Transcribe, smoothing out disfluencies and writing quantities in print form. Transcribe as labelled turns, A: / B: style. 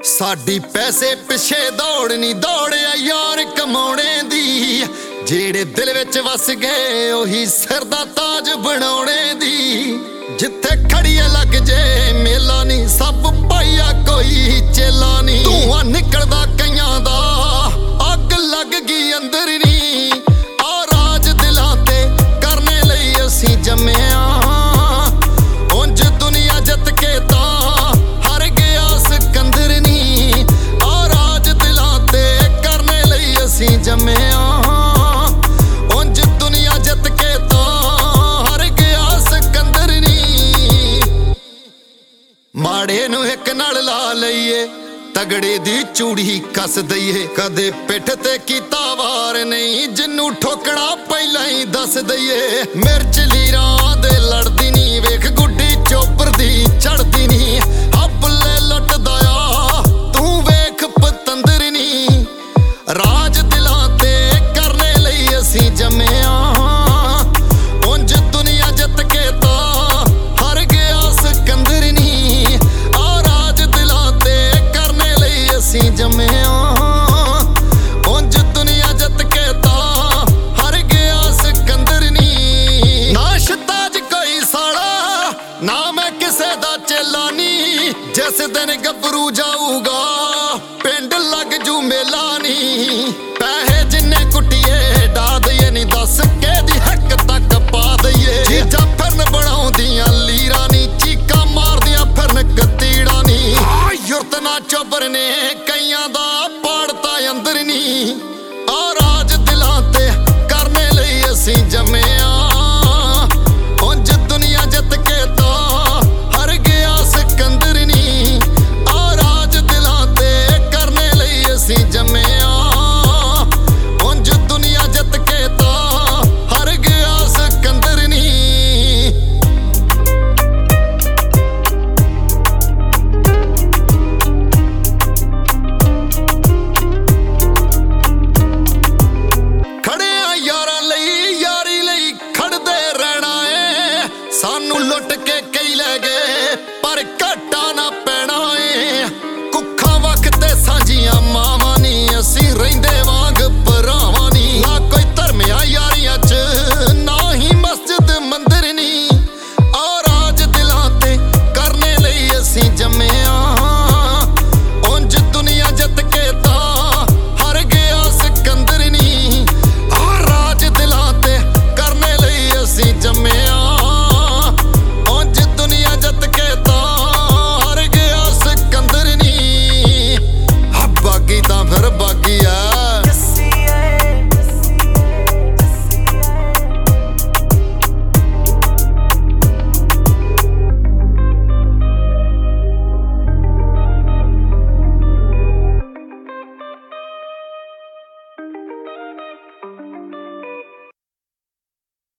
A: ਸਾਡੀ ਪੈਸੇ ਪਿੱਛੇ ਦੌੜ ਨਹੀਂ ਦੌੜਿਆ ਯਾਰ ਕਮਾਉਣੇ ਦੀ। ਜਿਹੜੇ ਦਿਲ ਵਿੱਚ ਵਸ ਗਏ ਉਹੀ ਸਿਰ ਦਾ ਤਾਜ ਬਣਾਉਣੇ ਦੀ। ਜਿੱਥੇ ਖੜੀਏ ਲੱਗ ਜੇ ਮੇਲਾ ਨਹੀਂ, ਸਭ ਪਾਈਆ ਕੋਈ ਚੇਲਾ ਨਹੀਂ। ਧੂਆਂ ਨਿਕਲਦਾ ਕਈਆਂ ਦਾ ਅੱਗ ਲੱਗ ਗਈ ਅੰਦਰ ਨਹੀਂ। ਆ ਰਾਜ ਦਿਲਾਂ ਤੇ ਕਰਨੇ ਲਈ ਅਸੀਂ ਜੰਮਿਆ। ਉਂਝ ਦੁਨੀਆ ਜਿੱਤ ਕੇ ਤਾਂ ਹਰ ਗਿਆ ਸਿਕੰਦਰ ਨਹੀਂ। ਆ ਰਾਜ ਦਿਲਾਂ ਤੇ ਕਰਨੇ ਲਈ ਅਸੀਂ ਜੰਮਿਆ। ਉਂਝ ਦੁਨੀਆ ਜਿੱਤ ਕੇ ਤਾਂ ਹਰ ਗਿਆ ਸਿਕੰਦਰ ਨਹੀਂ। ਮਾੜੇ ਨੂੰ ਇੱਕ ਨਾਲ ਲਾ ਲਈਏ, ਤਗੜੇ ਦੀ ਚੂੜੀ ਕੱਸ ਦਈਏ। ਕਦੇ ਪਿੱਠ ਤੇ ਕੀਤਾ ਵਾਰ ਨਹੀਂ, ਜਿਹਨੂੰ ਠੋਕਣਾ ਪਹਿਲਾਂ ਹੀ ਦੱਸ ਦਈਏ। ਮਿਰਚ ਲੀਰਾਂ ਦੇ ਲੜਦੀ ਨਹੀਂ, ਵੇਖ ਗੁੱਡੀ ਚੋਪਰ ਦੀ ਚੜਦੀ ਨਹੀਂ। ਆਪਲੇ ਲੁੱਟਦਾ ਆ ਤੂੰ ਵੇਖ ਪਤੰਦਰ ਨਹੀਂ। ਰਾਜ ਦਿਲਾਂ ਤੇ ਕਰਨੇ ਲਈ ਅਸੀਂ ਜੰਮਿਆ। ਉਂਝ ਦੁਨੀਆ ਜਿੱਤ ਕੇ ਤਾਂ ਹਰ ਗਿਆ ਸਿਕੰਦਰ ਨਹੀਂ। ਆ ਰਾਜ ਦਿਲਾਂ ਤੇ ਕਰਨੇ ਲਈ ਅਸੀਂ ਜੰਮਿਆ। ਉਂਝ ਦੁਨੀਆ ਜਿੱਤ ਕੇ ਤਾਂ ਹਰ ਗਿਆ ਸਿਕੰਦਰ ਨਹੀਂ। ਨਾ ਸ਼ਤਾਜ ਕੋਈ ਸਾਲਾ, ਨਾ ਮੈਂ ਕਿਸੇ ਦਾ ਚੇਲਾ ਨਹੀਂ। ਜਿਸ ਦਿਨ ਗੱਭਰੂ